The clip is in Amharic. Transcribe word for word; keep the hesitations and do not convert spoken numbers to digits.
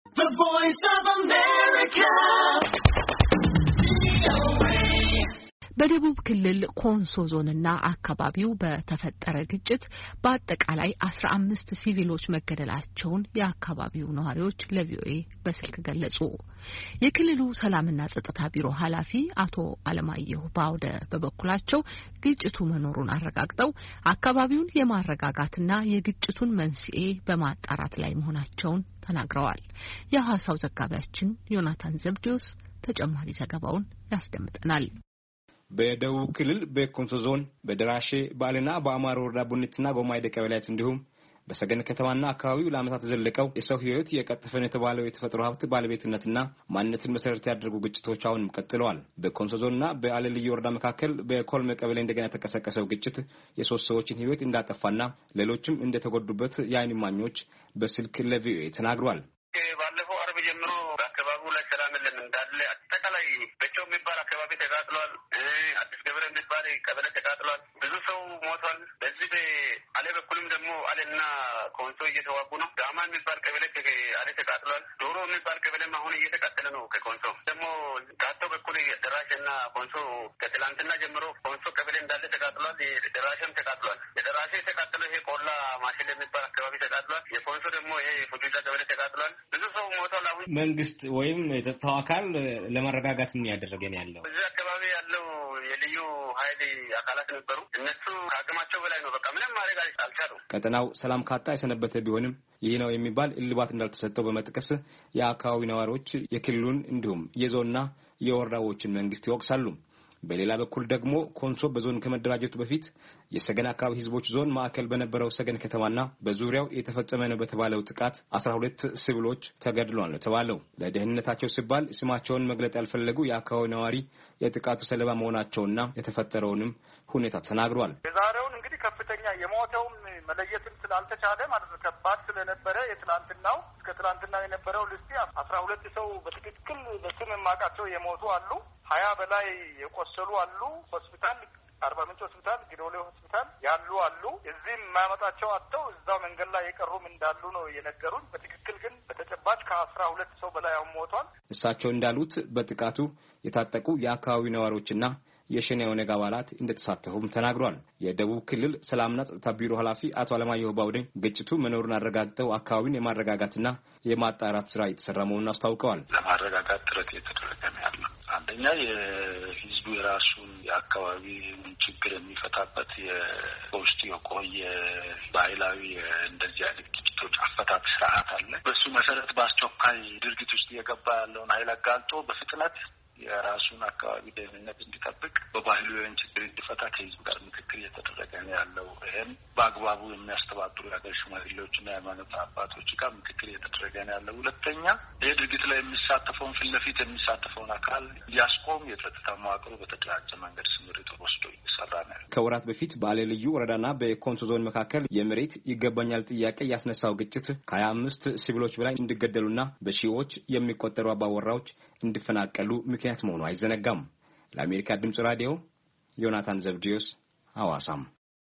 The Voice of America. በደቡብ ክልል ኮንሶ ዞንና አካባቢው በተፈጠረ ግጭት በአጠቃላይ አስራ አምስት ሲቪሎች መገደላቸውን የአካባቢው ነዋሪዎች ለቪኦኤ በስልክ ገለጹ። የክልሉ ሰላምና ጸጥታ ቢሮ ኃላፊ አቶ አለማየሁ ባውደ በበኩላቸው ግጭቱ መኖሩን አረጋግጠው አካባቢውን የማረጋጋትና የግጭቱን መንስኤ በማጣራት ላይ መሆናቸውን ተናግረዋል። የሐዋሳው ዘጋቢያችን ዮናታን ዘብዲዮስ ተጨማሪ ዘገባውን ያስደምጠናል። በደቡብ ክልል በኮንሶ ዞን በደራሼ ባልና በአማሮ ወረዳ ቡኒትና በማይደ ቀበሌያት እንዲሁም በሰገን ከተማና አካባቢው ለዓመታት ዘለቀው የሰው ሕይወት የቀጠፈን የተባለው የተፈጥሮ ሀብት ባለቤትነትና ማንነትን መሰረት ያደረጉ ግጭቶች አሁንም ቀጥለዋል። በኮንሶ ዞንና በአለልዩ ወረዳ መካከል በኮልሜ ቀበሌ እንደገና የተቀሰቀሰው ግጭት የሶስት ሰዎችን ሕይወት እንዳጠፋና ሌሎችም እንደተጎዱበት የዓይን እማኞች በስልክ ለቪኦኤ ተናግረዋል። ባለፈው አርብ ጀምሮ በአካባቢው ላይ ሰላም የለም እንዳለ አጠቃላይ በቸው የሚባል አካባቢ ተቃጥሏል። አዲስ ገብረ የሚባል ቀበሌ ተቃጥሏል። ብዙ ሰው ሞቷል። በዚህ በአሌ በኩልም ደግሞ አሌና ኮንሶ እየተዋጉ ነው። ዳማ የሚባል ቀበሌ አሌ ተቃጥሏል። ዶሮ የሚባል ቀበሌም አሁን እየተቃጠለ ነው። ከኮንሶ ደግሞ ጋቶ በኩል ደራሽና ኮንሶ ከትላንትና ጀምሮ ኮንሶ ቀበሌ እንዳለ ተቃጥሏል። ደራሽም ተቃጥሏል። የደራሽ የተቃጠለው ይሄ ቆላ ማሽል የሚባል አካባቢ ተቃጥሏል። የኮንሶ ደግሞ ይሄ ፉጁዛ ቀበሌ ተቃጥሏል። ብዙ ሰው ሞቷል። አሁን መንግስት ወይም የጸጥታው አካል ለማረጋጋት ምን ያደረገ ነው ያለው? እዚህ አካባቢ ያለው የልዩ ኃይል አካላት ነበሩ። እነሱ ከአቅማቸው በላይ ነው። በቃ ምንም ማድረግ አልቻሉም። ቀጠናው ሰላም ካጣ የሰነበተ ቢሆንም ይህ ነው የሚባል እልባት እንዳልተሰጠው በመጥቀስ የአካባቢ ነዋሪዎች የክልሉን እንዲሁም የዞንና የወረዳዎችን መንግስት ይወቅሳሉ። በሌላ በኩል ደግሞ ኮንሶ በዞን ከመደራጀቱ በፊት የሰገን አካባቢ ህዝቦች ዞን ማዕከል በነበረው ሰገን ከተማና በዙሪያው የተፈጸመ ነው በተባለው ጥቃት አስራ ሁለት ሲቪሎች ተገድለዋል ተባለው። ለደህንነታቸው ሲባል ስማቸውን መግለጥ ያልፈለጉ የአካባቢ ነዋሪ የጥቃቱ ሰለባ መሆናቸውና የተፈጠረውንም ሁኔታ ተናግረዋል። የዛሬውን እንግዲህ ከፍተኛ የሞተውም መለየትም ስላልተቻለ ማለት ነው ከባድ ስለነበረ የትላንትናው እስከ ትላንትናው የነበረው ልስቲ አስራ ሁለት ሰው በትክክል በስም የማውቃቸው የሞቱ አሉ። ሀያ በላይ የቆሰሉ አሉ። ሆስፒታል አርባ ምንጭ ሆስፒታል፣ ጊዶሌ ሆስፒታል ያሉ አሉ። እዚህም የማያመጣቸው አጥተው እዛው መንገድ ላይ የቀሩም እንዳሉ ነው የነገሩን። በትክክል ግን በተጨባጭ ከአስራ ሁለት ሰው በላይ አሁን ሞቷል። እሳቸው እንዳሉት በጥቃቱ የታጠቁ የአካባቢ ነዋሪዎችና የሸኔ ኦነግ አባላት እንደተሳተፉም ተናግሯል። የደቡብ ክልል ሰላምና ጸጥታ ቢሮ ኃላፊ አቶ አለማየሁ ባውደ ግጭቱ መኖሩን አረጋግጠው አካባቢን የማረጋጋትና የማጣራት ስራ እየተሰራ መሆኑን አስታውቀዋል። ለማረጋጋት ጥረት እየተደረገ ነው ያለው። አንደኛ የህዝቡ የራሱን የአካባቢ ችግር የሚፈታበት የውስጥ የቆየ ባህላዊ እንደዚህ አይነት ግጭቶች አፈታት ስርዓት አለ። በሱ መሰረት በአስቸኳይ ድርጊት ውስጥ እየገባ ያለውን ኃይል አጋልጦ በፍጥነት የራሱን አካባቢ ደህንነት እንዲጠብቅ በባህሉ የሆነ ችግር እንዲፈታ ከህዝብ ጋር ምክክር እየተደረገ ነው ያለው። ይህም በአግባቡ የሚያስተባብሩ የሀገር ሽማግሌዎችና የሃይማኖት አባቶች ጋር ምክክር እየተደረገ ነው ያለው። ሁለተኛ ይህ ድርጊት ላይ የሚሳተፈውን ፊት ለፊት የሚሳተፈውን አካል እንዲያስቆም የጸጥታ መዋቅሩ በተደራጀ መንገድ ስምሪት ወስዶ እየሰራ ነው። ከወራት በፊት በአሌ ልዩ ወረዳና በኮንሶ ዞን መካከል የመሬት ይገባኛል ጥያቄ ያስነሳው ግጭት ከሀያ አምስት ሲቪሎች በላይ እንዲገደሉና በሺዎች የሚቆጠሩ አባወራዎች እንዲፈናቀሉ ምክንያት መሆኑ አይዘነጋም። ለአሜሪካ ድምጽ ራዲዮ ዮናታን ዘብዲዮስ ሐዋሳም